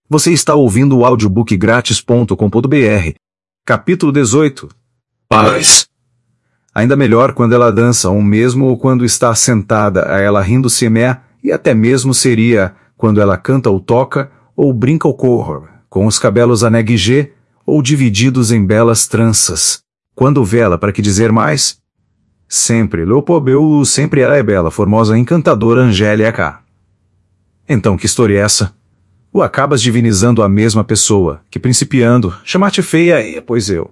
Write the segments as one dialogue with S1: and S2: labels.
S1: Você está ouvindo o audiobookgratis.com.br. Capítulo 18. Paz. Ainda melhor quando ela dança, ou mesmo quando está sentada, a ela rindo-se e até mesmo seria quando ela canta ou toca, ou brinca ou corre, com os cabelos a negligé, ou divididos em belas tranças. Quando vê-la, para que dizer mais? Sempre, Leopold, sempre ela é bela, formosa, encantadora, angélica. Então, que história é essa? Ou acabas divinizando a mesma pessoa, que principiando, chamar-te feia, pois eu.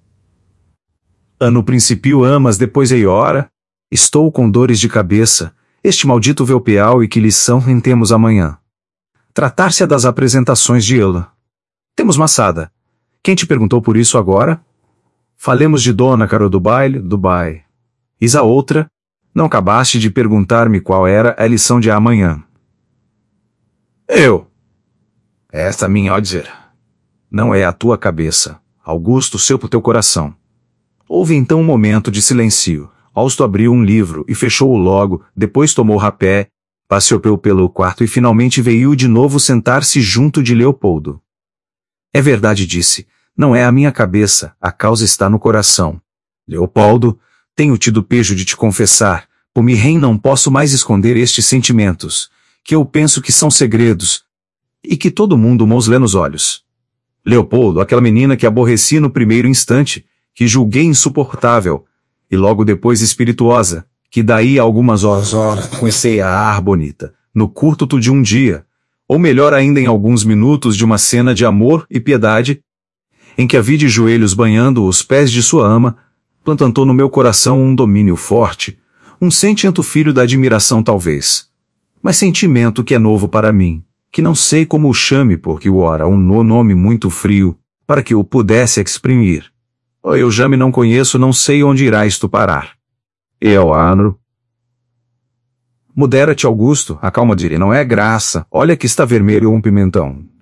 S1: No princípio amas, depois ei ora, estou com dores de cabeça, este maldito velpeal e que lição temos amanhã. Tratar-se das apresentações de ela. Temos maçada. Quem te perguntou por isso agora? Falemos de Dona Caro do baile. Is a outra? Não acabaste de perguntar-me qual era a lição de amanhã. Eu. Esta minha dizer. Não é a tua cabeça, Augusto, seu pro teu coração. Houve então um momento de silêncio. Augusto abriu um livro e fechou-o logo, depois tomou rapé, passeou pelo quarto e finalmente veio de novo sentar-se junto de Leopoldo. É verdade, disse, não é a minha cabeça, a causa está no coração. Leopoldo, tenho tido pejo de te confessar, por mim não posso mais esconder estes sentimentos, que eu penso que são segredos, e que todo mundo mos lê nos olhos. Leopoldo, aquela menina que aborreci no primeiro instante, que julguei insuportável, e logo depois espirituosa, que daí a algumas horas comecei a ar bonita, no curto de um dia, ou melhor ainda em alguns minutos de uma cena de amor e piedade, em que a vi de joelhos banhando os pés de sua ama, plantou no meu coração um domínio forte, um sentimento filho da admiração talvez, mas sentimento que é novo para mim, que não sei como o chame porque o ora um nome muito frio, para que o pudesse exprimir. Eu já me não conheço, não sei onde irás tu parar. Eu, Anro. Modera-te, Augusto, acalma, direi, não é graça, olha que está vermelho um pimentão.